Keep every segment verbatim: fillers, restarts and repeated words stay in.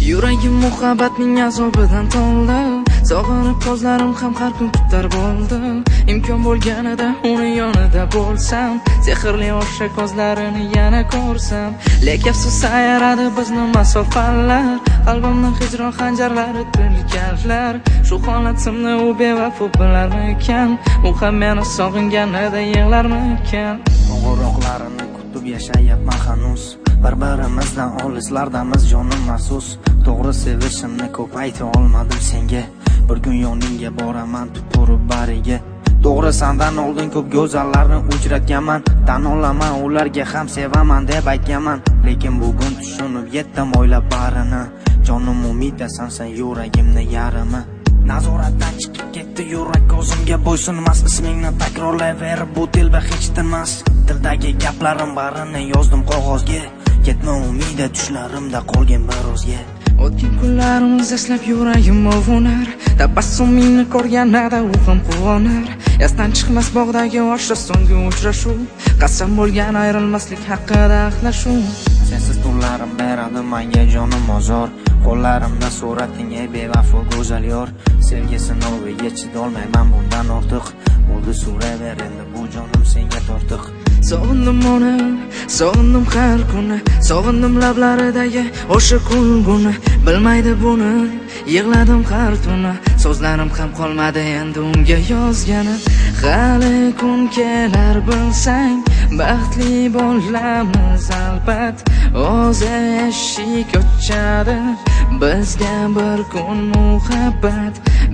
Yuragim muhabbatning azobidan to'ldi. Sog'inib ko'zlarim ham har kun kutar bo'ldi. Imkon bo'lganida uni yonida bo'lsam, sehrli o'sha ko'zlarini yana ko'rsam. Lekin afsus sayradi bizni masofalar, qalbimni hijron xanjarlari tilkanlar. Shu holatimni u bevafo bilarmikan? U ham meni sog'inganida yig'larmikan? Qo'ng'iroqlarini kutib yashayapman hanuz. Bir-birimizdan olislardamiz jonim mahsus. To'g'ri sevishimni ko'p ayta olmadim senga. Bir kun yoningga boraman turib bariga. To'g'ri sandan oldin ko'p go'zallarni uchratganman. Tan olaman ularga ham sevaman deb aytganman. Lekin bugun tushunib yetdim o'ylab barini. Jonim umidasan sen yuragimni yarimi. Nazoratdan chiqib ketdi yurak ko'zimga bo'ysunmas. Ismingni takrorlayverib bu telba hech tinmas. Dildagi gaplarim barini yozdim qog'ozga. Ketma umida tushlarimda qolgan bir o'zga. O'tgan kunlarimiz eslab yuragim ovunar. Tabassumingni ko'rganida u ham quvonar. Yasdan chiqmas bog'dagi o'sha so'nggi uchrashuv. Qasam bo'lgan ayrilmaslik haqida ahlashuv. Sensiz tunlarim beradi menga jonim ozor. Qo'llarimda surating ey bevafo go'zal yor. Sevgi sinoviga chidolmayman bundan ortiq. Bo'ldi suraver endi bu jonim senga tortiq. Sog'indim uni, sog'indim har kuni, sog'indim lablaridagi o'sha kulguni. Bilmaydi buni, yig'ladim har tuni, so'zlarim ham qolmadi endi unga yozgani. Hali kun kelar bilsang, baxtli bo'lamiz albat. O'zi eshik ochadi bizga bir kun muhabbat.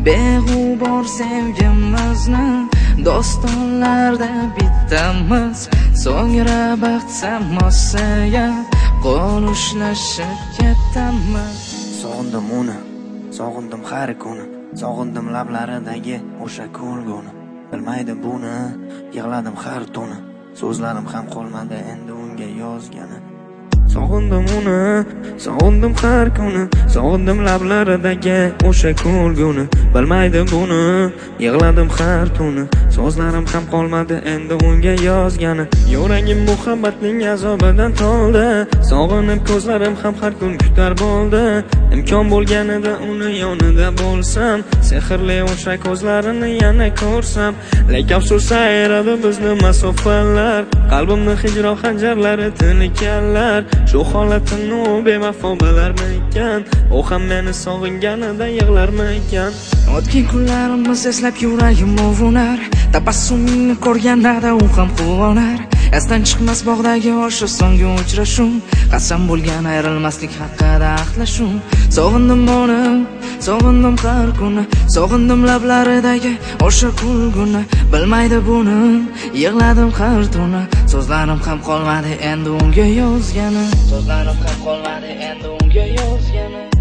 Beg'ubor sevgimizni dostonlarda bitamiz. So'ngra baxt samosiga qo'l ushlashib ketamiz. Sog'indim uni, sog'indim har kuni, sog'indim lablaridagi o'sha kulguni. Bilmaydi buni, yig'ladim har tuni, so'zlarim ham qolmadi endi unga yozgani. Sog'indim uni, sog'indim har kuni, sog'indim lablaridagi o'sha kulguni. Bilmaydi buni, yig'ladim har tuni, so'zlarim ham qolmadi endi unga yozgani. Yuragim muhabbatning azobidan to'ldi. Sog'inib ko'zlarim ham har kun kutar bo'ldi. Imkon bo'lganida uni yonida bo'lsam, sehrli o'sha ko'zlarini yana ko'rsam. Lekin afsus sayradi bizni masofalar, qalbimni hijron xanjarlari tilkanlar. Shu holatimni u bevafo bilarmikan? U ham meni sog'inganida yig'larmikan? O'tgan kunlarimiz eslab yuragim ovunar. Tabassumingni ko'rganida u ham quvonar. Esdan chiqmas bog'dagi o'sha so'nggi uchrashuv. Qasam bo'lgan ayrilmaslik haqida ahlashuv. Sog'indim uni, sog'indim har kuni, sog'indim lablaridagi o'sha kulguni. Bilmaydi buni, yig'ladim har tuni, so'zlarim ham qolmadi endi unga yozgani. So'zlarim ham qolmadi endi unga yozgani.